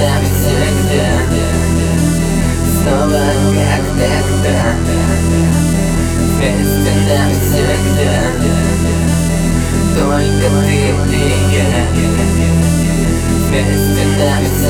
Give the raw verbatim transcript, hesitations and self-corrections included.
навсегда, снова как тогда, вместе навсегда, только ты и я, вместе навсегда.